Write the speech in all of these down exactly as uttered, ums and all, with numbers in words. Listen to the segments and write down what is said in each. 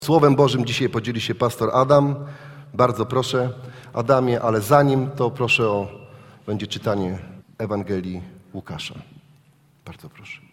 Słowem Bożym dzisiaj podzieli się pastor Adam. Bardzo proszę, Adamie, ale zanim to proszę o, będzie czytanie Ewangelii Łukasza. Bardzo proszę.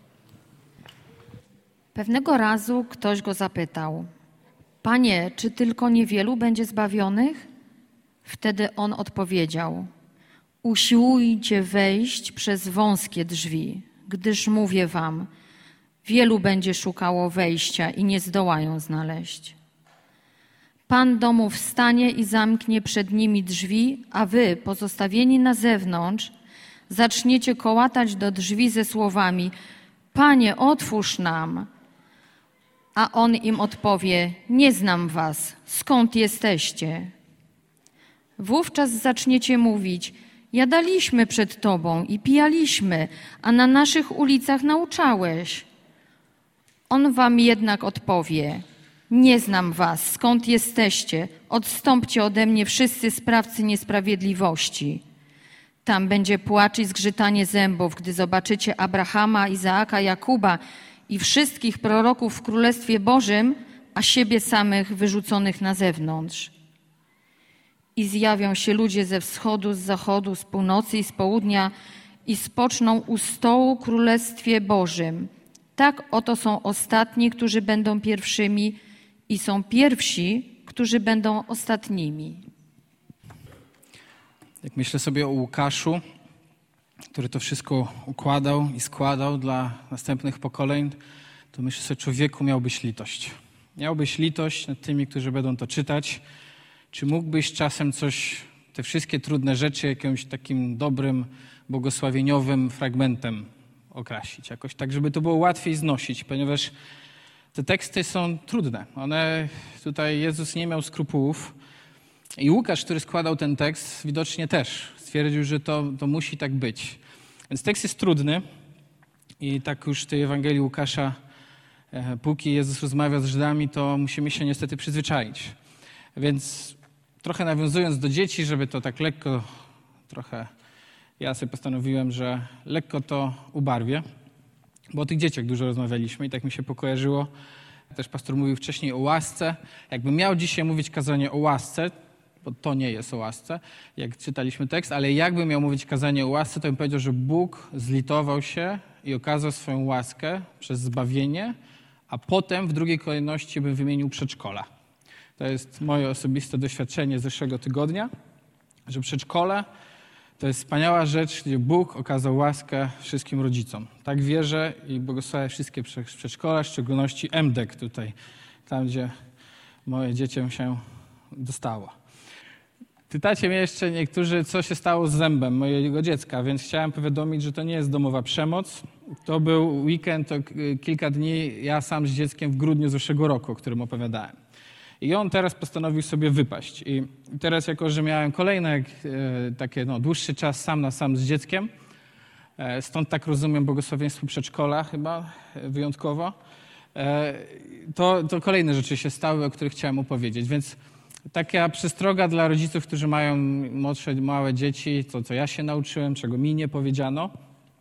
Pewnego razu ktoś go zapytał: Panie, czy tylko niewielu będzie zbawionych? Wtedy on odpowiedział: Usiłujcie wejść przez wąskie drzwi, gdyż mówię wam, wielu będzie szukało wejścia i nie zdołają znaleźć. Pan domu wstanie i zamknie przed nimi drzwi, a wy, pozostawieni na zewnątrz, zaczniecie kołatać do drzwi ze słowami: Panie, otwórz nam. A on im odpowie: Nie znam was, skąd jesteście? Wówczas zaczniecie mówić: Jadaliśmy przed tobą i pijaliśmy, a na naszych ulicach nauczałeś. On wam jednak odpowie: Nie znam was, skąd jesteście? Odstąpcie ode mnie wszyscy sprawcy niesprawiedliwości. Tam będzie płacz i zgrzytanie zębów, gdy zobaczycie Abrahama, Izaaka, Jakuba i wszystkich proroków w Królestwie Bożym, a siebie samych wyrzuconych na zewnątrz. I zjawią się ludzie ze wschodu, z zachodu, z północy i z południa i spoczną u stołu w Królestwie Bożym. Tak oto są ostatni, którzy będą pierwszymi, i są pierwsi, którzy będą ostatnimi. Jak myślę sobie o Łukaszu, który to wszystko układał i składał dla następnych pokoleń, to myślę sobie, człowieku, miałbyś litość. Miałbyś litość nad tymi, którzy będą to czytać. Czy mógłbyś czasem coś, te wszystkie trudne rzeczy jakimś takim dobrym, błogosławieniowym fragmentem okrasić? Jakoś tak, żeby to było łatwiej znosić, ponieważ te teksty są trudne. One, tutaj Jezus nie miał skrupułów. I Łukasz, który składał ten tekst, widocznie też stwierdził, że to, to musi tak być. Więc tekst jest trudny i tak już w tej Ewangelii Łukasza, e, póki Jezus rozmawia z Żydami, to musimy się niestety przyzwyczaić. Więc trochę nawiązując do dzieci, żeby to tak lekko, trochę ja sobie postanowiłem, że lekko to ubarwię, bo o tych dzieciach dużo rozmawialiśmy i tak mi się pokojarzyło. Też pastor mówił wcześniej o łasce. Jakbym miał dzisiaj mówić kazanie o łasce, bo to nie jest o łasce, jak czytaliśmy tekst, ale jakbym miał mówić kazanie o łasce, to bym powiedział, że Bóg zlitował się i okazał swoją łaskę przez zbawienie, a potem w drugiej kolejności bym wymienił przedszkola. To jest moje osobiste doświadczenie z zeszłego tygodnia, że przedszkole to jest wspaniała rzecz, gdzie Bóg okazał łaskę wszystkim rodzicom. Tak wierzę i błogosławię wszystkie przedszkola, w szczególności M D E K tutaj, tam gdzie moje dziecię się dostało. Pytacie mnie jeszcze niektórzy, co się stało z zębem mojego dziecka, więc chciałem powiadomić, że to nie jest domowa przemoc. To był weekend, to kilka dni ja sam z dzieckiem w grudniu zeszłego roku, o którym opowiadałem. I on teraz postanowił sobie wypaść. I teraz, jako że miałem kolejne e, takie no, dłuższy czas sam na sam z dzieckiem, e, stąd tak rozumiem błogosławieństwo przedszkola chyba e, wyjątkowo, e, to, to kolejne rzeczy się stały, o których chciałem opowiedzieć. Więc taka przestroga dla rodziców, którzy mają młodsze, małe dzieci, to co ja się nauczyłem, czego mi nie powiedziano,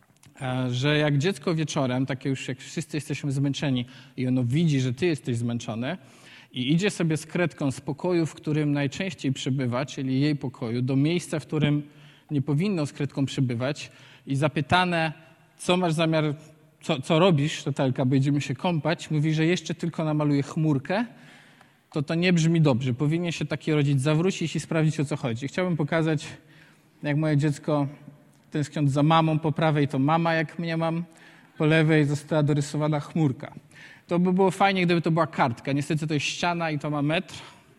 e, że jak dziecko wieczorem, takie już jak wszyscy jesteśmy zmęczeni i ono widzi, że ty jesteś zmęczony, i idzie sobie z kredką z pokoju, w którym najczęściej przebywa, czyli jej pokoju, do miejsca, w którym nie powinno z kredką przebywać i zapytane, co masz zamiar, co, co robisz, Natalka, bo idziemy się kąpać, mówi, że jeszcze tylko namaluje chmurkę, to to nie brzmi dobrze. Powinien się taki rodzic zawrócić i sprawdzić, o co chodzi. Chciałbym pokazać, jak moje dziecko tęskniąc za mamą, po prawej to mama, jak mnie mam, po lewej została dorysowana chmurka. To by było fajnie, gdyby to była kartka. Niestety to jest ściana i to ma metr.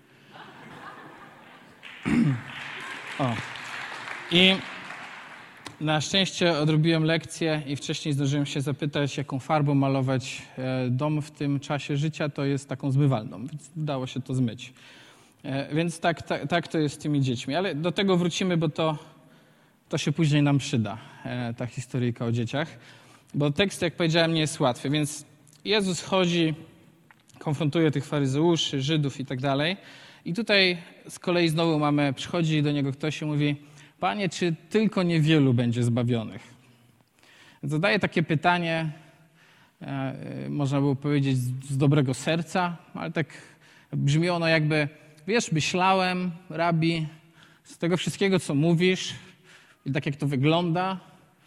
O. I na szczęście odrobiłem lekcję i wcześniej zdążyłem się zapytać, jaką farbą malować dom w tym czasie życia. To jest taką zmywalną, więc udało się to zmyć. Więc tak, tak, tak to jest z tymi dziećmi. Ale do tego wrócimy, bo to, to się później nam przyda, ta historyjka o dzieciach. Bo tekst, jak powiedziałem, nie jest łatwy, więc Jezus chodzi, konfrontuje tych faryzeuszy, Żydów i tak dalej. I tutaj z kolei znowu mamy, przychodzi do niego ktoś i mówi: Panie, czy tylko niewielu będzie zbawionych? Zadaje takie pytanie, można było powiedzieć z dobrego serca, ale tak brzmi ono jakby, wiesz, myślałem, Rabbi, z tego wszystkiego, co mówisz i tak jak to wygląda,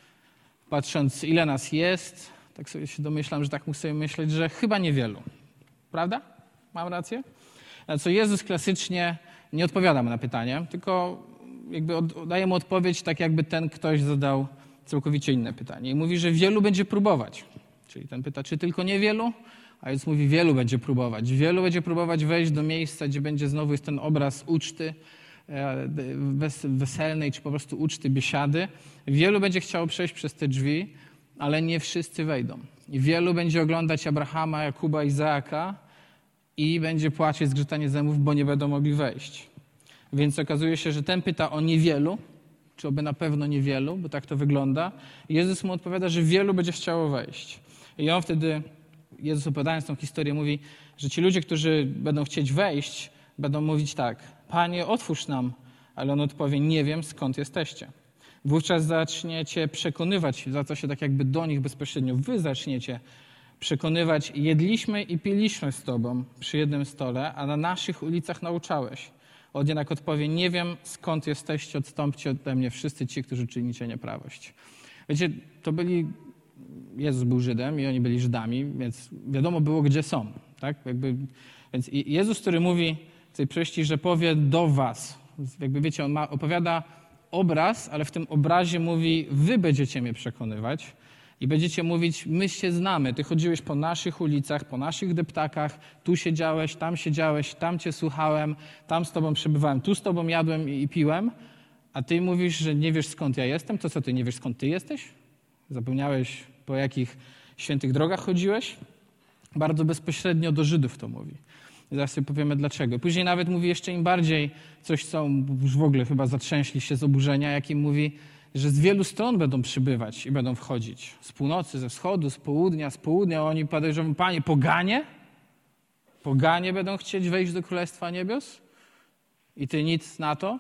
patrząc ile nas jest, tak sobie się domyślam, że tak mógł sobie myśleć, że chyba niewielu. Prawda? Mam rację? Na co Jezus klasycznie nie odpowiada mu na pytanie, tylko jakby daje mu odpowiedź tak, jakby ten ktoś zadał całkowicie inne pytanie. I mówi, że wielu będzie próbować. Czyli ten pyta, czy tylko niewielu? A Jezus mówi, wielu będzie próbować. Wielu będzie próbować wejść do miejsca, gdzie będzie znowu jest ten obraz uczty weselnej, czy po prostu uczty, biesiady. Wielu będzie chciało przejść przez te drzwi, ale nie wszyscy wejdą. I wielu będzie oglądać Abrahama, Jakuba, Izaaka i będzie płacić zgrzytanie zębów, bo nie będą mogli wejść. Więc okazuje się, że ten pyta o niewielu, czy oby na pewno niewielu, bo tak to wygląda. I Jezus mu odpowiada, że wielu będzie chciało wejść. I on wtedy, Jezus opowiadając tą historię, mówi, że ci ludzie, którzy będą chcieć wejść, będą mówić tak: Panie, otwórz nam. Ale on odpowie, nie wiem, skąd jesteście. Wówczas zaczniecie przekonywać, zwraca się tak jakby do nich bezpośrednio, wy zaczniecie przekonywać, jedliśmy i piliśmy z Tobą przy jednym stole, a na naszych ulicach nauczałeś. On jednak odpowie, nie wiem, skąd jesteście, odstąpcie ode mnie wszyscy ci, którzy czynicie nieprawość. Wiecie, to byli, Jezus był Żydem i oni byli Żydami, więc wiadomo było, gdzie są. Tak? Jakby, więc Jezus, który mówi w tej przyszłości, że powie do was, jakby wiecie, on ma, opowiada obraz, ale w tym obrazie mówi, wy będziecie mnie przekonywać i będziecie mówić, my się znamy, ty chodziłeś po naszych ulicach, po naszych deptakach, tu siedziałeś, tam siedziałeś, tam cię słuchałem, tam z tobą przebywałem, tu z tobą jadłem i, i piłem, a ty mówisz, że nie wiesz, skąd ja jestem, to co, ty nie wiesz, skąd ty jesteś? Zapomniałeś, po jakich świętych drogach chodziłeś? Bardzo bezpośrednio do Żydów to mówi. I zaraz sobie powiemy dlaczego. Później nawet mówi jeszcze im bardziej coś, co już w ogóle chyba zatrzęśli się z oburzenia, jak im mówi, że z wielu stron będą przybywać i będą wchodzić. Z północy, ze wschodu, z południa, z południa. Oni podejrzewają, Panie, poganie? Poganie będą chcieć wejść do Królestwa Niebios? I ty nic na to?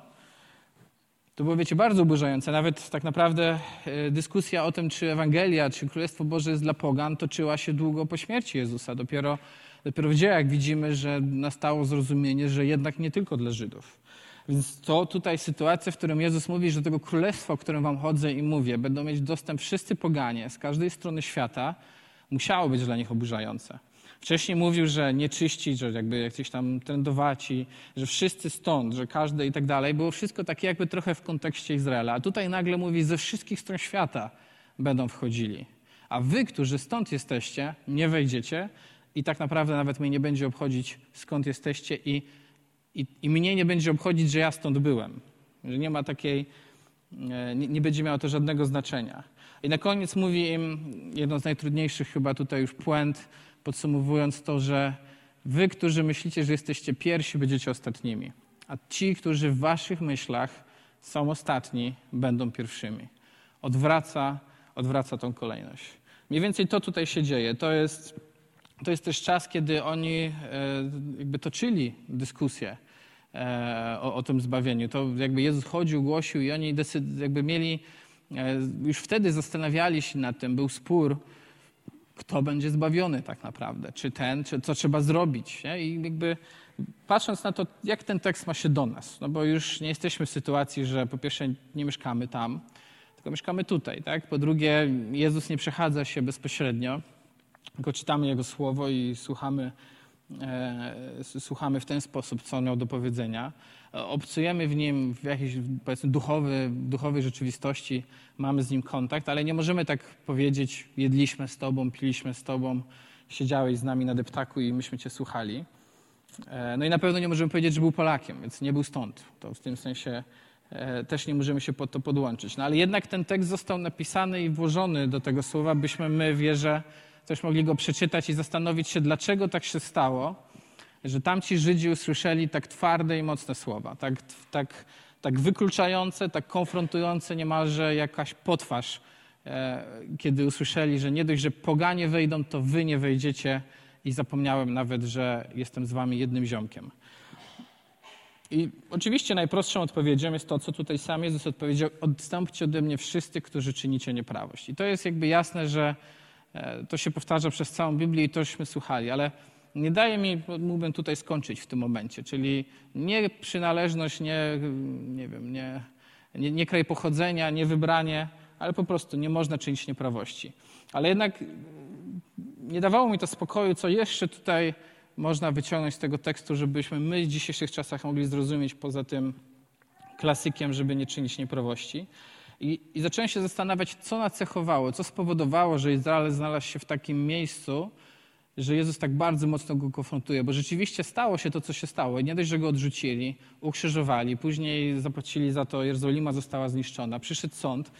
To było, wiecie, bardzo oburzające. Nawet tak naprawdę dyskusja o tym, czy Ewangelia, czy Królestwo Boże jest dla pogan, toczyła się długo po śmierci Jezusa. Dopiero, dopiero w dziejach widzimy, że nastało zrozumienie, że jednak nie tylko dla Żydów. Więc to tutaj sytuacja, w którym Jezus mówi, że do tego królestwa, o którym wam chodzę i mówię, będą mieć dostęp wszyscy poganie z każdej strony świata, musiało być dla nich oburzające. Wcześniej mówił, że nieczyści, że jakby jakieś tam trędowaci, że wszyscy stąd, że każdy i tak dalej. Było wszystko takie jakby trochę w kontekście Izraela. A tutaj nagle mówi, ze wszystkich stron świata będą wchodzili. A wy, którzy stąd jesteście, nie wejdziecie i tak naprawdę nawet mnie nie będzie obchodzić, skąd jesteście i, i, i mnie nie będzie obchodzić, że ja stąd byłem. Że nie ma takiej, nie, nie będzie miało to żadnego znaczenia. I na koniec mówi im jedną z najtrudniejszych chyba tutaj już puent, podsumowując to, że wy, którzy myślicie, że jesteście pierwsi, będziecie ostatnimi. A ci, którzy w waszych myślach są ostatni, będą pierwszymi. Odwraca, odwraca tą kolejność. Mniej więcej to tutaj się dzieje. To jest, to jest też czas, kiedy oni e, jakby toczyli dyskusję e, o, o tym zbawieniu. To jakby Jezus chodził, głosił i oni decyd, jakby mieli, e, już wtedy zastanawiali się nad tym, był spór, kto będzie zbawiony tak naprawdę, czy ten, czy co trzeba zrobić. Nie? I jakby patrząc na to, jak ten tekst ma się do nas, no bo już nie jesteśmy w sytuacji, że po pierwsze nie mieszkamy tam, tylko mieszkamy tutaj. Tak? Po drugie, Jezus nie przechadza się bezpośrednio, tylko czytamy Jego Słowo i słuchamy, e, słuchamy w ten sposób, co On miał do powiedzenia. Obcujemy w Nim w jakiejś, powiedzmy, duchowy, duchowej rzeczywistości, mamy z Nim kontakt, ale nie możemy tak powiedzieć, jedliśmy z Tobą, piliśmy z Tobą, siedziałeś z nami na deptaku i myśmy Cię słuchali. No i na pewno nie możemy powiedzieć, że był Polakiem, więc nie był stąd. To w tym sensie też nie możemy się pod to podłączyć. No ale jednak ten tekst został napisany i włożony do tego słowa, byśmy my, wierzę, też mogli go przeczytać i zastanowić się, dlaczego tak się stało, że tamci Żydzi usłyszeli tak twarde i mocne słowa, tak, tak, tak wykluczające, tak konfrontujące niemalże jakaś potwarz, e, kiedy usłyszeli, że nie dość, że poganie wejdą, to wy nie wejdziecie i zapomniałem nawet, że jestem z wami jednym ziomkiem. I oczywiście najprostszą odpowiedzią jest to, co tutaj sam Jezus odpowiedział, odstąpcie ode mnie wszyscy, którzy czynicie nieprawość. I to jest jakby jasne, że To się powtarza przez całą Biblię i tośmy słuchali, ale nie daje mi, mógłbym tutaj skończyć w tym momencie, czyli nie przynależność, nie, nie wiem, nie, nie, nie kraj pochodzenia, nie wybranie, ale po prostu nie można czynić nieprawości. Ale jednak nie dawało mi to spokoju, co jeszcze tutaj można wyciągnąć z tego tekstu, żebyśmy my w dzisiejszych czasach mogli zrozumieć poza tym klasykiem, żeby nie czynić nieprawości. I, I zacząłem się zastanawiać, co nacechowało, co spowodowało, że Izrael znalazł się w takim miejscu, że Jezus tak bardzo mocno go konfrontuje, bo rzeczywiście stało się to, co się stało. Nie dość, że go odrzucili, ukrzyżowali, później zapłacili za to, Jerozolima została zniszczona, przyszedł sąd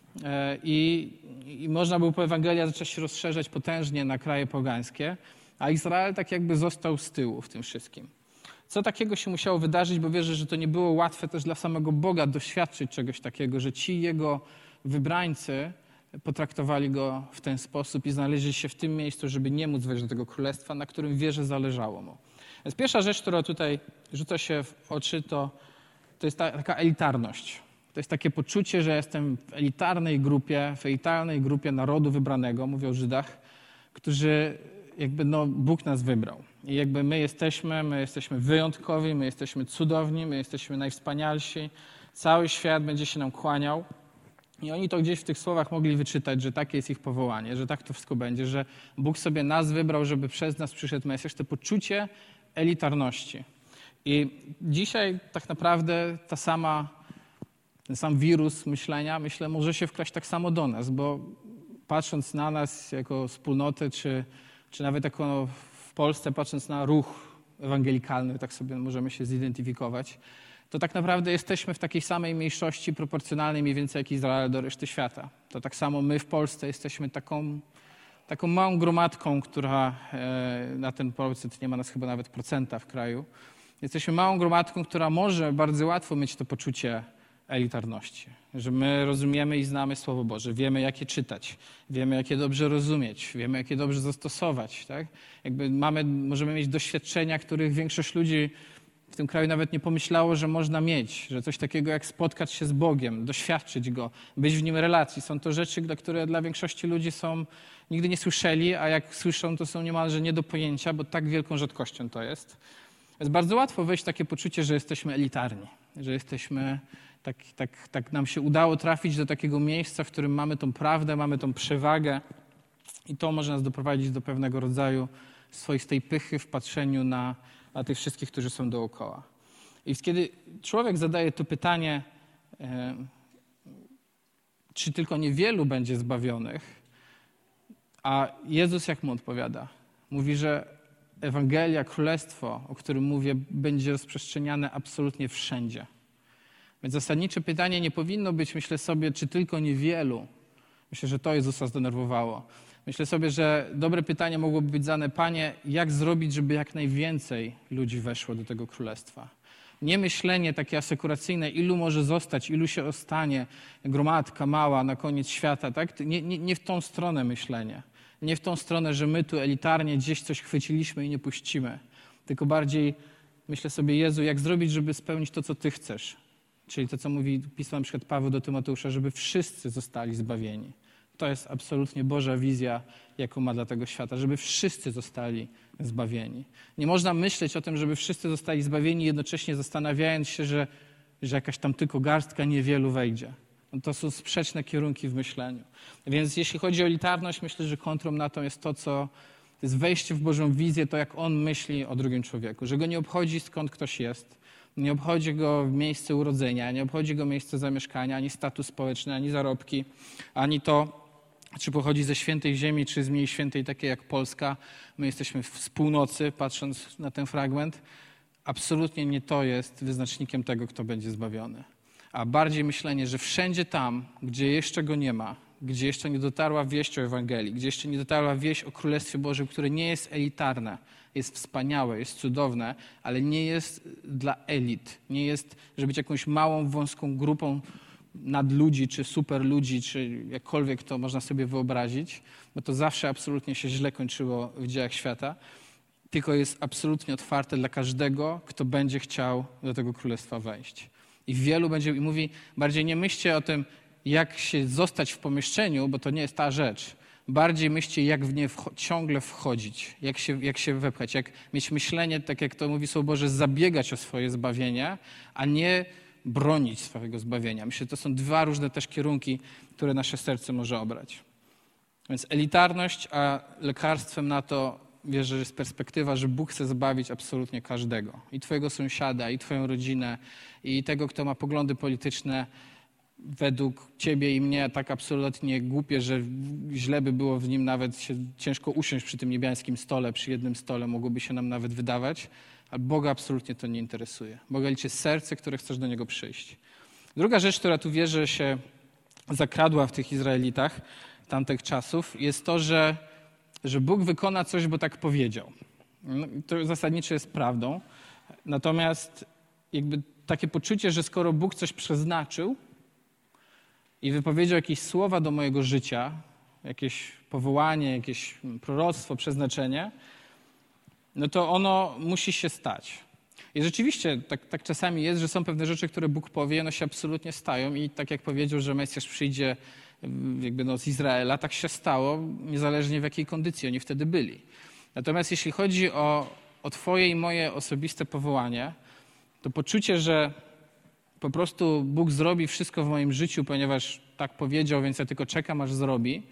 i, i można było po Ewangelii zacząć się rozszerzać potężnie na kraje pogańskie, a Izrael tak jakby został z tyłu w tym wszystkim. Co takiego się musiało wydarzyć, bo wierzę, że to nie było łatwe też dla samego Boga doświadczyć czegoś takiego, że ci Jego wybrańcy potraktowali Go w ten sposób i znaleźli się w tym miejscu, żeby nie móc wejść do tego królestwa, na którym wierze zależało Mu. Więc pierwsza rzecz, która tutaj rzuca się w oczy, to, to jest ta, taka elitarność. To jest takie poczucie, że jestem w elitarnej grupie, w elitarnej grupie narodu wybranego, mówię o Żydach, którzy jakby no, Bóg nas wybrał. I jakby my jesteśmy, my jesteśmy wyjątkowi, my jesteśmy cudowni, my jesteśmy najwspanialsi. Cały świat będzie się nam kłaniał. I oni to gdzieś w tych słowach mogli wyczytać, że takie jest ich powołanie, że tak to wszystko będzie, że Bóg sobie nas wybrał, żeby przez nas przyszedł Mesjasz. To poczucie elitarności. I dzisiaj tak naprawdę ta sama, ten sam wirus myślenia, myślę, może się wkraść tak samo do nas, bo patrząc na nas jako wspólnotę, czy, czy nawet jako w Polsce, patrząc na ruch ewangelikalny, tak sobie możemy się zidentyfikować, to tak naprawdę jesteśmy w takiej samej mniejszości proporcjonalnej mniej więcej jak Izrael do reszty świata. To tak samo my w Polsce jesteśmy taką, taką małą gromadką, która na ten procent nie ma nas chyba nawet procenta w kraju. Jesteśmy małą gromadką, która może bardzo łatwo mieć to poczucie elitarności. Że my rozumiemy i znamy Słowo Boże, wiemy jak je czytać, wiemy jak je dobrze rozumieć, wiemy jak je dobrze zastosować. Tak? Jakby mamy, możemy mieć doświadczenia, których większość ludzi w tym kraju nawet nie pomyślało, że można mieć, że coś takiego jak spotkać się z Bogiem, doświadczyć Go, być w Nim relacji. Są to rzeczy, które dla większości ludzi są, nigdy nie słyszeli, a jak słyszą, to są niemalże nie do pojęcia, bo tak wielką rzadkością to jest. Jest bardzo łatwo wejść w takie poczucie, że jesteśmy elitarni, że jesteśmy, tak, tak, tak nam się udało trafić do takiego miejsca, w którym mamy tą prawdę, mamy tą przewagę i to może nas doprowadzić do pewnego rodzaju swoistej pychy w patrzeniu na a tych wszystkich, którzy są dookoła. I kiedy człowiek zadaje to pytanie, e, czy tylko niewielu będzie zbawionych, a Jezus jak mu odpowiada? Mówi, że Ewangelia, Królestwo, o którym mówię, będzie rozprzestrzeniane absolutnie wszędzie. Więc zasadnicze pytanie nie powinno być, myślę sobie, czy tylko niewielu. Myślę, że to Jezusa zdenerwowało. Myślę sobie, że dobre pytanie mogłoby być zadane, Panie, jak zrobić, żeby jak najwięcej ludzi weszło do tego królestwa? Nie myślenie takie asekuracyjne, ilu może zostać, ilu się ostanie, gromadka mała na koniec świata. Tak? Nie, nie, nie w tą stronę myślenie. Nie w tą stronę, że my tu elitarnie gdzieś coś chwyciliśmy i nie puścimy. Tylko bardziej myślę sobie, Jezu, jak zrobić, żeby spełnić to, co Ty chcesz? Czyli to, co mówi pismo na przykład Paweł do Tymoteusza, żeby wszyscy zostali zbawieni. To jest absolutnie Boża wizja, jaką ma dla tego świata, żeby wszyscy zostali zbawieni. Nie można myśleć o tym, żeby wszyscy zostali zbawieni, jednocześnie zastanawiając się, że, że jakaś tam tylko garstka niewielu wejdzie. No to są sprzeczne kierunki w myśleniu. Więc jeśli chodzi o elitarność, myślę, że kontrą na to jest to, co to jest wejście w Bożą wizję, to jak On myśli o drugim człowieku. Że go nie obchodzi, skąd ktoś jest. Nie obchodzi go miejsce urodzenia, nie obchodzi go miejsce zamieszkania, ani status społeczny, ani zarobki, ani to, czy pochodzi ze świętej ziemi, czy z mniej świętej, takiej jak Polska. My jesteśmy z północy, patrząc na ten fragment. Absolutnie nie to jest wyznacznikiem tego, kto będzie zbawiony. A bardziej myślenie, że wszędzie tam, gdzie jeszcze go nie ma, gdzie jeszcze nie dotarła wieść o Ewangelii, gdzie jeszcze nie dotarła wieść o Królestwie Bożym, które nie jest elitarne, jest wspaniałe, jest cudowne, ale nie jest dla elit. Nie jest, żeby być jakąś małą, wąską grupą nadludzi, czy superludzi, czy jakkolwiek to można sobie wyobrazić, bo to zawsze absolutnie się źle kończyło w dziejach świata, tylko jest absolutnie otwarte dla każdego, kto będzie chciał do tego królestwa wejść. I wielu będzie, i mówi, bardziej nie myślcie o tym, jak się zostać w pomieszczeniu, bo to nie jest ta rzecz. bardziej myślcie, jak w nie wcho- ciągle wchodzić, jak się, jak się wepchać, jak mieć myślenie, tak jak to mówi Słowo Boże, zabiegać o swoje zbawienie, a nie bronić swojego zbawienia. Myślę, że to są dwa różne też kierunki, które nasze serce może obrać. Więc elitarność, a lekarstwem na to wierzę, że jest perspektywa, że Bóg chce zbawić absolutnie każdego. I twojego sąsiada, i twoją rodzinę, i tego, kto ma poglądy polityczne według ciebie i mnie tak absolutnie głupie, że źle by było w nim nawet się ciężko usiąść przy tym niebiańskim stole, przy jednym stole, mogłoby się nam nawet wydawać, ale Boga absolutnie to nie interesuje. Boga liczy serce, które chcesz do Niego przyjść. Druga rzecz, która tu wierzę się zakradła w tych Izraelitach tamtych czasów, jest to, że, że Bóg wykona coś, bo tak powiedział. No, to zasadniczo jest prawdą. Natomiast jakby takie poczucie, że skoro Bóg coś przeznaczył i wypowiedział jakieś słowa do mojego życia, jakieś powołanie, jakieś proroctwo, przeznaczenie, no to ono musi się stać. I rzeczywiście tak, tak czasami jest, że są pewne rzeczy, które Bóg powie, one się absolutnie stają i tak jak powiedział, że Mesjasz przyjdzie jakby no z Izraela, tak się stało, niezależnie w jakiej kondycji oni wtedy byli. Natomiast jeśli chodzi o, o twoje i moje osobiste powołanie, to poczucie, że po prostu Bóg zrobi wszystko w moim życiu, ponieważ tak powiedział, więc ja tylko czekam, aż zrobi,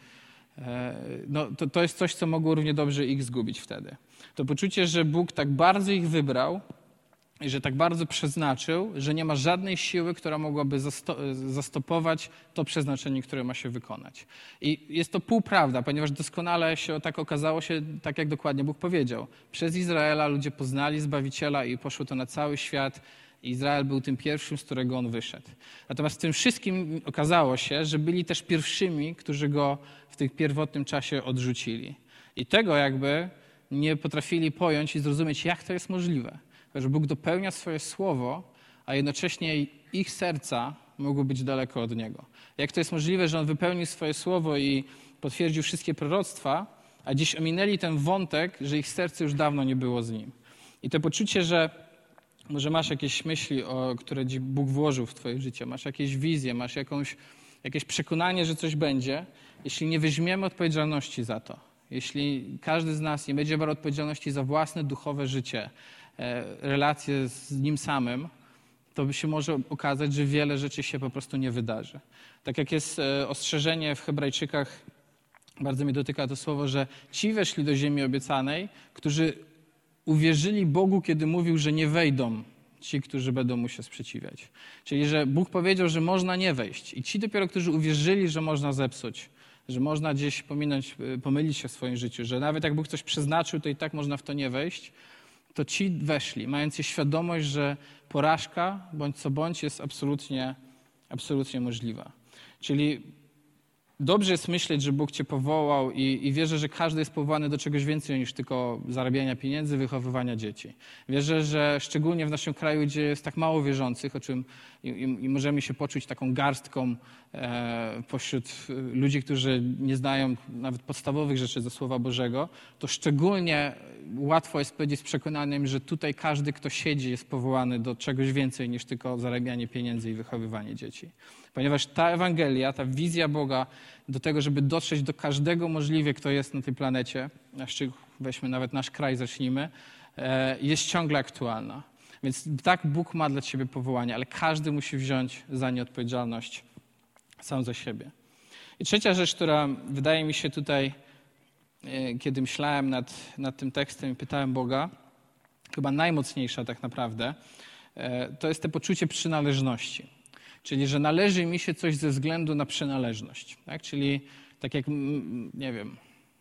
no, to, to jest coś, co mogło równie dobrze ich zgubić wtedy. To poczucie, że Bóg tak bardzo ich wybrał i że tak bardzo przeznaczył, że nie ma żadnej siły, która mogłaby zasto- zastopować to przeznaczenie, które ma się wykonać. I jest to półprawda, ponieważ doskonale się tak okazało się, tak jak dokładnie Bóg powiedział. Przez Izraela ludzie poznali Zbawiciela i poszło to na cały świat. Izrael był tym pierwszym, z którego on wyszedł. Natomiast w tym wszystkim okazało się, że byli też pierwszymi, którzy go w tym pierwotnym czasie odrzucili. I tego jakby nie potrafili pojąć i zrozumieć, jak to jest możliwe. Że Bóg dopełnia swoje słowo, a jednocześnie ich serca mogły być daleko od Niego. Jak to jest możliwe, że On wypełnił swoje słowo i potwierdził wszystkie proroctwa, a dziś ominęli ten wątek, że ich serce już dawno nie było z Nim. I to poczucie, że może masz jakieś myśli, o, które Ci Bóg włożył w twoje życie, masz jakieś wizje, masz jakąś, jakieś przekonanie, że coś będzie, jeśli nie weźmiemy odpowiedzialności za to, jeśli każdy z nas nie będzie brał odpowiedzialności za własne duchowe życie, relacje z Nim samym, to by się może okazać, że wiele rzeczy się po prostu nie wydarzy. Tak jak jest ostrzeżenie w Hebrajczykach, bardzo mnie dotyka to słowo, że ci weszli do ziemi obiecanej, którzy uwierzyli Bogu, kiedy mówił, że nie wejdą ci, którzy będą mu się sprzeciwiać. Czyli, że Bóg powiedział, że można nie wejść. I ci dopiero, którzy uwierzyli, że można zepsuć, że można gdzieś pominąć, pomylić się w swoim życiu, że nawet jak Bóg coś przeznaczył, to i tak można w to nie wejść, to ci weszli, mając świadomość, że porażka, bądź co bądź, jest absolutnie, absolutnie możliwa. Czyli dobrze jest myśleć, że Bóg cię powołał i, i wierzę, że każdy jest powołany do czegoś więcej niż tylko zarabiania pieniędzy, wychowywania dzieci. Wierzę, że szczególnie w naszym kraju, gdzie jest tak mało wierzących, o czym i, i możemy się poczuć taką garstką e, pośród ludzi, którzy nie znają nawet podstawowych rzeczy ze Słowa Bożego, to szczególnie łatwo jest powiedzieć z przekonaniem, że tutaj każdy, kto siedzi, jest powołany do czegoś więcej niż tylko zarabianie pieniędzy i wychowywanie dzieci. Ponieważ ta Ewangelia, ta wizja Boga do tego, żeby dotrzeć do każdego możliwie, kto jest na tej planecie, weźmy nawet nasz kraj, zacznijmy, jest ciągle aktualna. Więc tak Bóg ma dla ciebie powołanie, ale każdy musi wziąć za nie odpowiedzialność sam za siebie. I trzecia rzecz, która wydaje mi się tutaj, kiedy myślałem nad, nad tym tekstem i pytałem Boga, chyba najmocniejsza tak naprawdę, to jest to poczucie przynależności. Czyli, że należy mi się coś ze względu na przynależność. Tak? Czyli tak jak, nie wiem,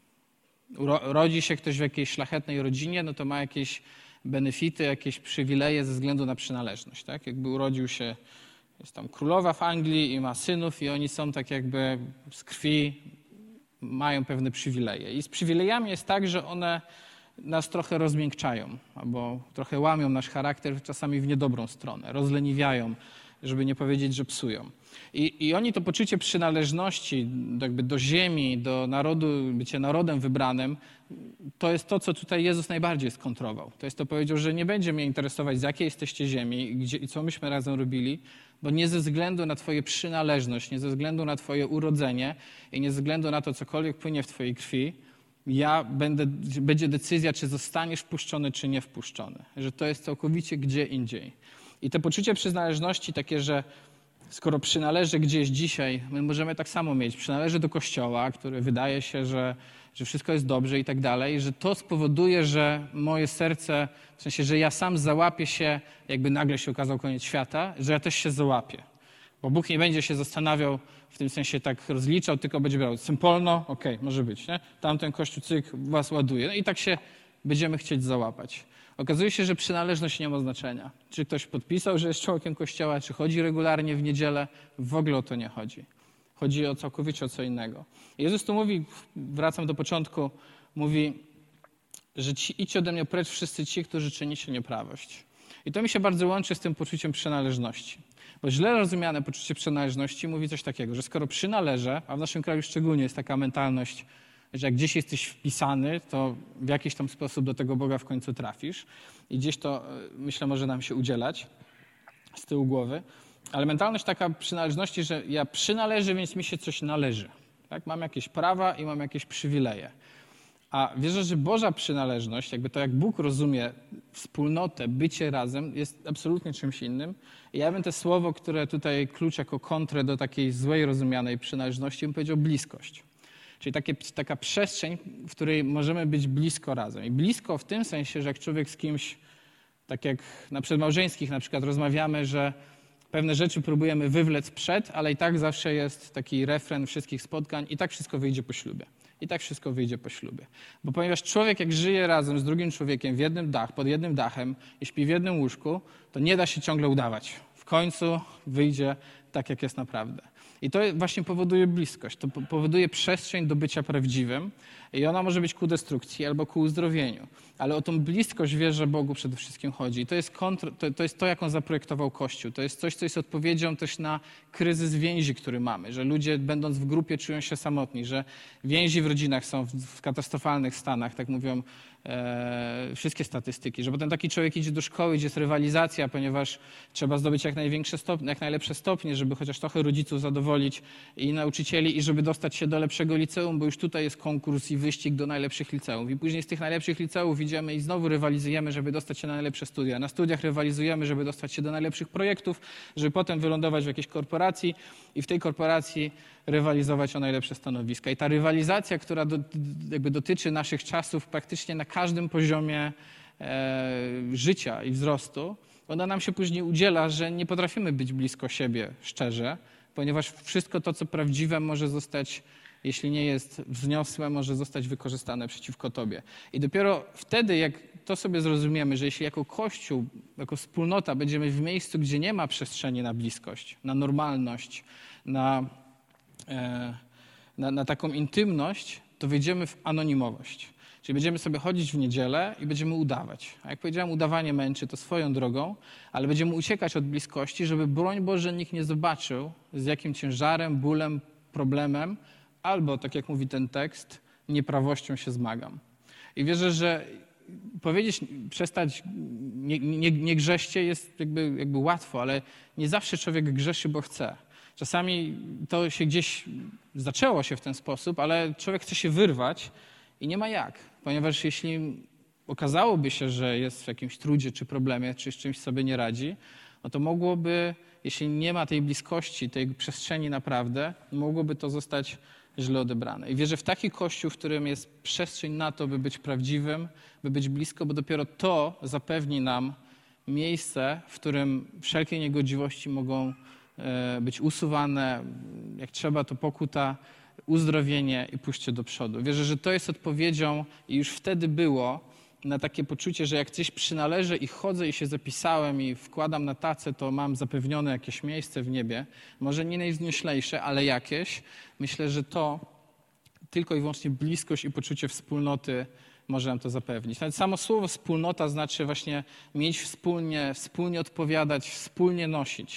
rodzi się ktoś w jakiejś szlachetnej rodzinie, no to ma jakieś benefity, jakieś przywileje ze względu na przynależność. Tak? Jakby urodził się, jest tam królowa w Anglii i ma synów i oni są tak jakby z krwi, mają pewne przywileje. I z przywilejami jest tak, że one nas trochę rozmiękczają albo trochę łamią nasz charakter, czasami w niedobrą stronę, rozleniwiają, żeby nie powiedzieć, że psują. I, i oni to poczucie przynależności jakby do ziemi, do narodu, bycie narodem wybranym, to jest to, co tutaj Jezus najbardziej skontrował. To jest to, powiedział, że nie będzie mnie interesować, z jakiej jesteście ziemi i, gdzie, i co myśmy razem robili, bo nie ze względu na twoje przynależność, nie ze względu na twoje urodzenie i nie ze względu na to, cokolwiek płynie w twojej krwi, ja będę, będzie decyzja, czy zostaniesz wpuszczony, czy nie wpuszczony. Że to jest całkowicie gdzie indziej. I to poczucie przynależności takie, że skoro przynależę gdzieś dzisiaj, my możemy tak samo mieć. Przynależę do kościoła, który wydaje się, że, że wszystko jest dobrze i tak dalej, że to spowoduje, że moje serce, w sensie, że ja sam załapię się, jakby nagle się okazał koniec świata, że ja też się załapię. Bo Bóg nie będzie się zastanawiał, w tym sensie tak rozliczał, tylko będzie brał sympolno, okej, okay, może być, nie? Tamten kościół cyk was ładuje. No i tak się będziemy chcieć załapać. Okazuje się, że przynależność nie ma znaczenia. Czy ktoś podpisał, że jest członkiem kościoła, czy chodzi regularnie w niedzielę, w ogóle o to nie chodzi. Chodzi o całkowicie o co innego. Jezus tu mówi, wracam do początku, mówi, że ci, idźcie ode mnie precz wszyscy ci, którzy czynicie nieprawość. I to mi się bardzo łączy z tym poczuciem przynależności. Bo źle rozumiane poczucie przynależności mówi coś takiego, że skoro przynależę, a w naszym kraju szczególnie jest taka mentalność, że jak gdzieś jesteś wpisany, to w jakiś tam sposób do tego Boga w końcu trafisz. I gdzieś to, myślę, może nam się udzielać z tyłu głowy. Ale mentalność taka przynależności, że ja przynależę, więc mi się coś należy. Tak? Mam jakieś prawa i mam jakieś przywileje. A wierzę, że Boża przynależność, jakby to jak Bóg rozumie wspólnotę, bycie razem, jest absolutnie czymś innym. I ja bym to słowo, które tutaj klucz jako kontrę do takiej złej rozumianej przynależności, bym powiedział bliskość. Czyli takie, taka przestrzeń, w której możemy być blisko razem. I blisko w tym sensie, że jak człowiek z kimś, tak jak na przedmałżeńskich na przykład rozmawiamy, że pewne rzeczy próbujemy wywlec przed, ale i tak zawsze jest taki refren wszystkich spotkań i tak wszystko wyjdzie po ślubie. I tak wszystko wyjdzie po ślubie. Bo ponieważ człowiek jak żyje razem z drugim człowiekiem w jednym dach, pod jednym dachem i śpi w jednym łóżku, to nie da się ciągle udawać. W końcu wyjdzie tak, jak jest naprawdę. I to właśnie powoduje bliskość, to powoduje przestrzeń do bycia prawdziwym i ona może być ku destrukcji albo ku uzdrowieniu. Ale o tą bliskość wierzę Bogu przede wszystkim chodzi. I to jest, kontr, to, to jest to, jak on zaprojektował Kościół. To jest coś, co jest odpowiedzią też na kryzys więzi, który mamy. Że ludzie będąc w grupie czują się samotni, że więzi w rodzinach są w, w katastrofalnych stanach, tak mówią e, wszystkie statystyki. Że potem taki człowiek idzie do szkoły, gdzie jest rywalizacja, ponieważ trzeba zdobyć jak największe stopnie, jak najlepsze stopnie, żeby chociaż trochę rodziców zadowolić i nauczycieli i żeby dostać się do lepszego liceum, bo już tutaj jest konkurs i wyścig do najlepszych liceów. I później z tych najlepszych liceów idziemy i znowu rywalizujemy, żeby dostać się na najlepsze studia. Na studiach rywalizujemy, żeby dostać się do najlepszych projektów, żeby potem wylądować w jakiejś korporacji i w tej korporacji rywalizować o najlepsze stanowiska. I ta rywalizacja, która do, jakby dotyczy naszych czasów praktycznie na każdym poziomie e, życia i wzrostu, ona nam się później udziela, że nie potrafimy być blisko siebie szczerze, ponieważ wszystko to, co prawdziwe, może zostać, jeśli nie jest wzniosłe, może zostać wykorzystane przeciwko tobie. I dopiero wtedy, jak to sobie zrozumiemy, że jeśli jako Kościół, jako wspólnota będziemy w miejscu, gdzie nie ma przestrzeni na bliskość, na normalność, na, e, na, na taką intymność, to wejdziemy w anonimowość. Czyli będziemy sobie chodzić w niedzielę i będziemy udawać. A jak powiedziałem, udawanie męczy, to swoją drogą, ale będziemy uciekać od bliskości, żeby broń Boże nikt nie zobaczył, z jakim ciężarem, bólem, problemem, albo, tak jak mówi ten tekst, nieprawością się zmagam. I wierzę, że powiedzieć, przestać, nie, nie, nie grzeście jest jakby, jakby łatwo, ale nie zawsze człowiek grzeszy, bo chce. Czasami to się gdzieś zaczęło się w ten sposób, ale człowiek chce się wyrwać i nie ma jak. Ponieważ jeśli okazałoby się, że jest w jakimś trudzie czy problemie, czy z czymś sobie nie radzi, no to mogłoby, jeśli nie ma tej bliskości, tej przestrzeni naprawdę, mogłoby to zostać źle odebrane. I wierzę w taki Kościół, w którym jest przestrzeń na to, by być prawdziwym, by być blisko, bo dopiero to zapewni nam miejsce, w którym wszelkie niegodziwości mogą być usuwane, jak trzeba, to pokuta, uzdrowienie i pójście do przodu. Wierzę, że to jest odpowiedzią i już wtedy było na takie poczucie, że jak gdzieś przynależę i chodzę i się zapisałem i wkładam na tacę, to mam zapewnione jakieś miejsce w niebie. Może nie najwznioślejsze, ale jakieś. Myślę, że to tylko i wyłącznie bliskość i poczucie wspólnoty może nam to zapewnić. Nawet samo słowo wspólnota znaczy właśnie mieć wspólnie, wspólnie odpowiadać, wspólnie nosić.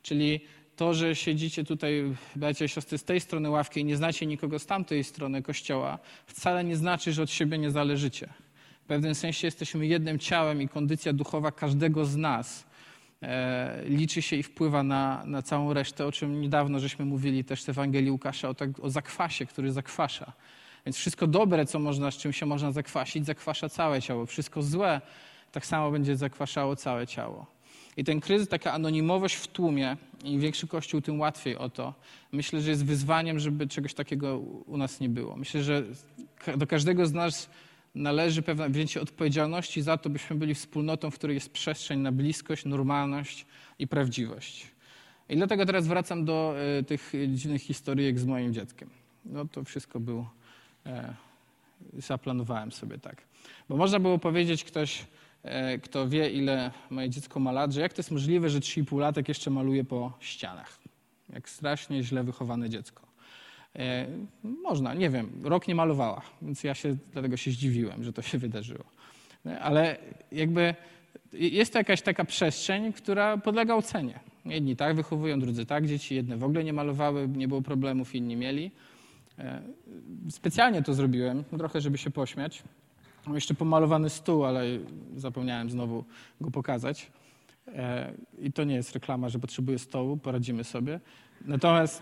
Czyli to, że siedzicie tutaj, bracia i siostry, z tej strony ławki i nie znacie nikogo z tamtej strony Kościoła, wcale nie znaczy, że od siebie nie zależycie. W pewnym sensie jesteśmy jednym ciałem i kondycja duchowa każdego z nas e, liczy się i wpływa na, na całą resztę, o czym niedawno żeśmy mówili też w Ewangelii Łukasza, o, tak, o zakwasie, który zakwasza. Więc wszystko dobre, co można, z czym się można zakwasić, zakwasza całe ciało. Wszystko złe tak samo będzie zakwaszało całe ciało. I ten kryzys, taka anonimowość w tłumie, im większy Kościół, tym łatwiej o to. Myślę, że jest wyzwaniem, żeby czegoś takiego u nas nie było. Myślę, że do każdego z nas należy pewne wzięcie odpowiedzialności za to, byśmy byli wspólnotą, w której jest przestrzeń na bliskość, normalność i prawdziwość. I dlatego teraz wracam do y, tych dziwnych historyjek z moim dzieckiem. No to wszystko było, e, zaplanowałem sobie tak. Bo można było powiedzieć ktoś, e, kto wie, ile moje dziecko ma lat, że jak to jest możliwe, że trzy i pół latek jeszcze maluje po ścianach. Jak strasznie źle wychowane dziecko. E, można, nie wiem, rok nie malowała, więc ja się dlatego się zdziwiłem, że to się wydarzyło. Ale jakby jest to jakaś taka przestrzeń, która podlega ocenie. Jedni tak wychowują, drudzy tak. Dzieci jedne w ogóle nie malowały, nie było problemów, inni mieli. E, specjalnie to zrobiłem, trochę żeby się pośmiać. Mam jeszcze pomalowany stół, ale zapomniałem znowu go pokazać. E, I to nie jest reklama, że potrzebuję stołu, poradzimy sobie. Natomiast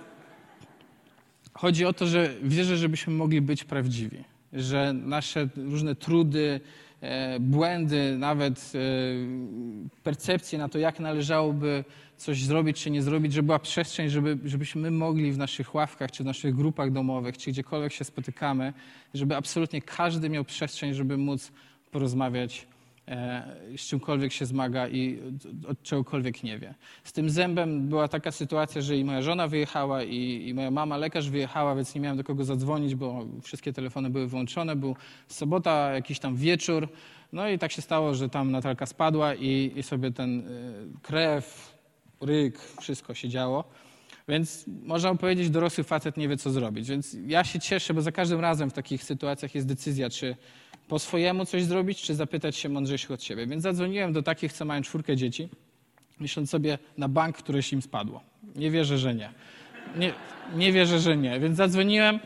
chodzi o to, że wierzę, żebyśmy mogli być prawdziwi, że nasze różne trudy, e, błędy, nawet e, percepcje na to, jak należałoby coś zrobić czy nie zrobić, żeby była przestrzeń, żeby, żebyśmy mogli w naszych ławkach, czy w naszych grupach domowych, czy gdziekolwiek się spotykamy, żeby absolutnie każdy miał przestrzeń, żeby móc porozmawiać, e, z czymkolwiek się zmaga i od czegokolwiek nie wie. Z tym zębem była taka sytuacja, że i moja żona wyjechała, i, i moja mama, lekarz wyjechała, więc nie miałem do kogo zadzwonić, bo wszystkie telefony były wyłączone. Był sobota, jakiś tam wieczór. No i tak się stało, że tam Natalka spadła i, i sobie ten y, krew, ryk, wszystko się działo. Więc można powiedzieć, dorosły facet nie wie, co zrobić. Więc ja się cieszę, bo za każdym razem w takich sytuacjach jest decyzja, czy po swojemu coś zrobić, czy zapytać się mądrzejszych od siebie. Więc zadzwoniłem do takich, co mają czwórkę dzieci, myśląc sobie na bank, któreś im spadło. Nie wierzę, że nie. Nie, nie wierzę, że nie. Więc zadzwoniłem,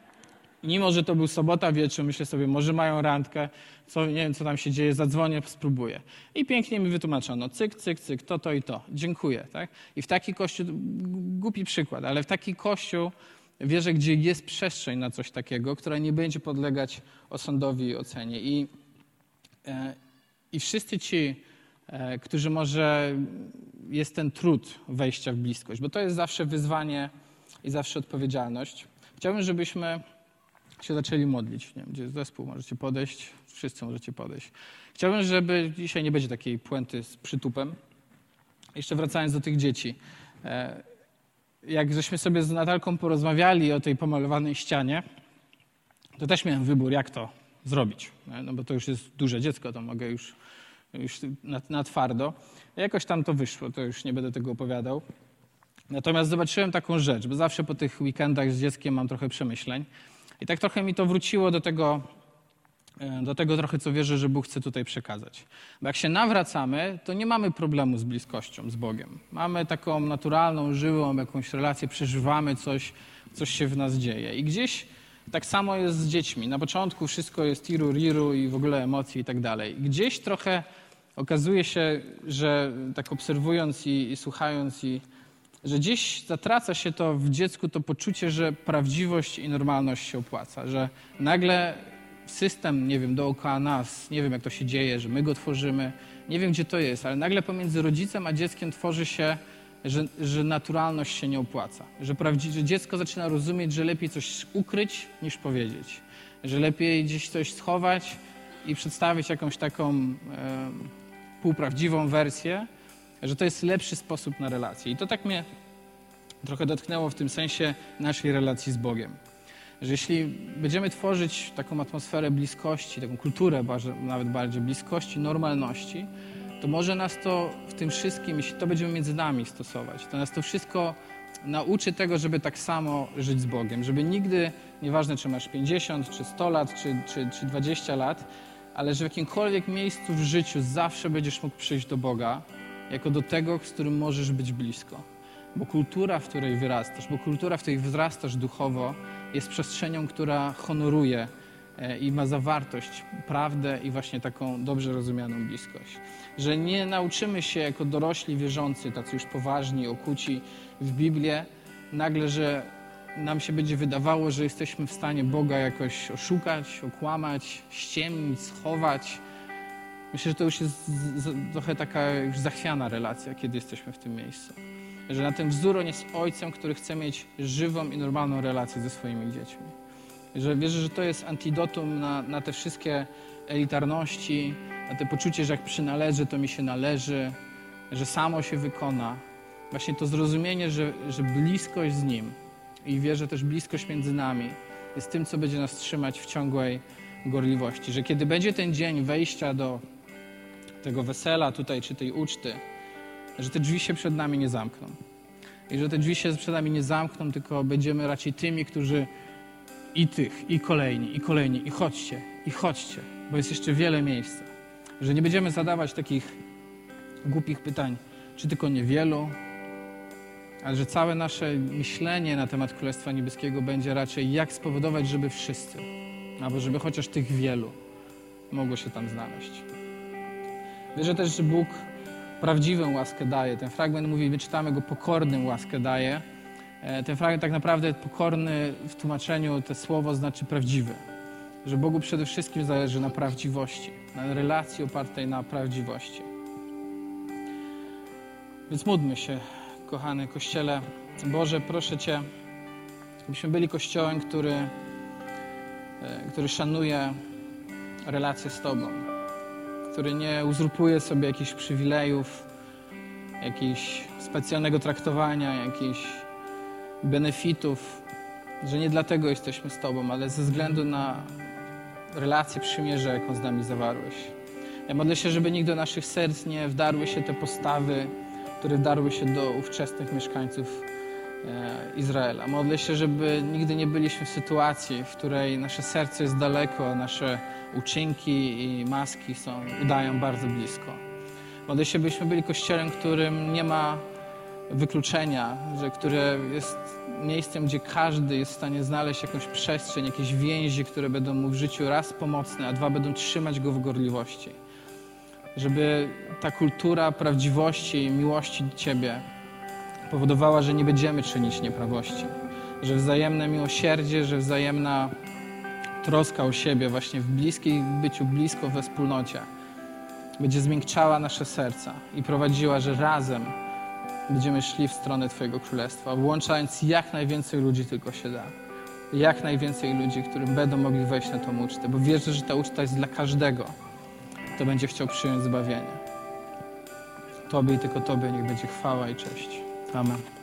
mimo że to był sobota wieczór, myślę sobie, może mają randkę, co, nie wiem, co tam się dzieje, zadzwonię, spróbuję. I pięknie mi wytłumaczono, cyk, cyk, cyk, to, to i to. Dziękuję. Tak? I w taki kościół, głupi przykład, ale w taki kościół wierzę, gdzie jest przestrzeń na coś takiego, która nie będzie podlegać osądowi i ocenie. I, e, i wszyscy ci, e, którzy może jest ten trud wejścia w bliskość, bo to jest zawsze wyzwanie i zawsze odpowiedzialność. Chciałbym, żebyśmy się zaczęli modlić. Nie wiem, gdzie jest zespół, możecie podejść, wszyscy możecie podejść. Chciałbym, żeby dzisiaj nie będzie takiej puenty z przytupem. Jeszcze wracając do tych dzieci. E, Jak żeśmy sobie z Natalką porozmawiali o tej pomalowanej ścianie, to też miałem wybór, jak to zrobić. No bo to już jest duże dziecko, to mogę już, już na, na twardo. Jakoś tam to wyszło, to już nie będę tego opowiadał. Natomiast zobaczyłem taką rzecz, bo zawsze po tych weekendach z dzieckiem mam trochę przemyśleń. I tak trochę mi to wróciło do tego, do tego trochę, co wierzę, że Bóg chce tutaj przekazać. Bo jak się nawracamy, to nie mamy problemu z bliskością, z Bogiem. Mamy taką naturalną, żyłą jakąś relację, przeżywamy coś, coś się w nas dzieje. I gdzieś tak samo jest z dziećmi. Na początku wszystko jest tiru, riru i w ogóle emocje i tak dalej. Gdzieś trochę okazuje się, że tak obserwując i, i słuchając, i, że gdzieś zatraca się to w dziecku to poczucie, że prawdziwość i normalność się opłaca. Że nagle system, nie wiem, dookoła nas, nie wiem jak to się dzieje, że my go tworzymy, nie wiem gdzie to jest, ale nagle pomiędzy rodzicem a dzieckiem tworzy się, że, że naturalność się nie opłaca. Że, prawdzi- że dziecko zaczyna rozumieć, że lepiej coś ukryć niż powiedzieć. Że lepiej gdzieś coś schować i przedstawić jakąś taką e, półprawdziwą wersję, że to jest lepszy sposób na relację. I to tak mnie trochę dotknęło w tym sensie naszej relacji z Bogiem. Że jeśli będziemy tworzyć taką atmosferę bliskości, taką kulturę nawet bardziej bliskości, normalności, to może nas to w tym wszystkim, jeśli to będziemy między nami stosować, to nas to wszystko nauczy tego, żeby tak samo żyć z Bogiem. Żeby nigdy, nieważne czy masz pięćdziesiąt, czy sto lat, czy, czy, czy dwadzieścia lat, ale że w jakimkolwiek miejscu w życiu zawsze będziesz mógł przyjść do Boga, jako do tego, z którym możesz być blisko. Bo kultura, w której wyrastasz, bo kultura, w której wzrastasz duchowo, jest przestrzenią, która honoruje i ma zawartość, prawdę i właśnie taką dobrze rozumianą bliskość. Że nie nauczymy się jako dorośli wierzący, tacy już poważni, okuci w Biblię, nagle, że nam się będzie wydawało, że jesteśmy w stanie Boga jakoś oszukać, okłamać, ściemnić, schować. Myślę, że to już jest trochę taka już zachwiana relacja, kiedy jesteśmy w tym miejscu. Że na ten wzór on jest ojcem, który chce mieć żywą i normalną relację ze swoimi dziećmi. Że wierzę, że to jest antidotum na, na te wszystkie elitarności, na te poczucie, że jak przynależy, to mi się należy, że samo się wykona. Właśnie to zrozumienie, że, że bliskość z Nim i wierzę też bliskość między nami jest tym, co będzie nas trzymać w ciągłej gorliwości. Że kiedy będzie ten dzień wejścia do tego wesela tutaj, czy tej uczty, że te drzwi się przed nami nie zamkną. I że te drzwi się przed nami nie zamkną, tylko będziemy raczej tymi, którzy i tych, i kolejni, i kolejni, i chodźcie, i chodźcie, bo jest jeszcze wiele miejsca. Że nie będziemy zadawać takich głupich pytań, czy tylko niewielu, ale że całe nasze myślenie na temat Królestwa Niebieskiego będzie raczej jak spowodować, żeby wszyscy, albo żeby chociaż tych wielu mogło się tam znaleźć. Wierzę też, że Bóg prawdziwą łaskę daje. Ten fragment mówi, my czytamy go pokornym łaskę daje. Ten fragment tak naprawdę pokorny w tłumaczeniu, to słowo znaczy prawdziwy. Że Bogu przede wszystkim zależy na prawdziwości, na relacji opartej na prawdziwości. Więc módlmy się, kochany Kościele. Boże, proszę Cię, abyśmy byli Kościołem, który, który szanuje relacje z Tobą, który nie uzurpuje sobie jakichś przywilejów, jakichś specjalnego traktowania, jakichś benefitów, że nie dlatego jesteśmy z Tobą, ale ze względu na relację przymierza, jaką z nami zawarłeś. Ja modlę się, żeby nigdy do naszych serc nie wdarły się te postawy, które wdarły się do ówczesnych mieszkańców e, Izraela. Modlę się, żeby nigdy nie byliśmy w sytuacji, w której nasze serce jest daleko, a nasze uczynki i maski są, udają bardzo blisko. Modlę się, byśmy byli Kościołem, którym nie ma wykluczenia, że które jest miejscem, gdzie każdy jest w stanie znaleźć jakąś przestrzeń, jakieś więzi, które będą mu w życiu raz pomocne, a dwa będą trzymać go w gorliwości. Żeby ta kultura prawdziwości i miłości do Ciebie powodowała, że nie będziemy czynić nieprawości. Że wzajemne miłosierdzie, że wzajemna troska o siebie właśnie w bliskiej byciu blisko we wspólnocie będzie zmiękczała nasze serca i prowadziła, że razem będziemy szli w stronę Twojego Królestwa, włączając jak najwięcej ludzi tylko się da. Jak najwięcej ludzi, którym będą mogli wejść na tą ucztę, bo wierzę, że ta uczta jest dla każdego, kto będzie chciał przyjąć zbawienie. Tobie i tylko Tobie niech będzie chwała i cześć. Amen.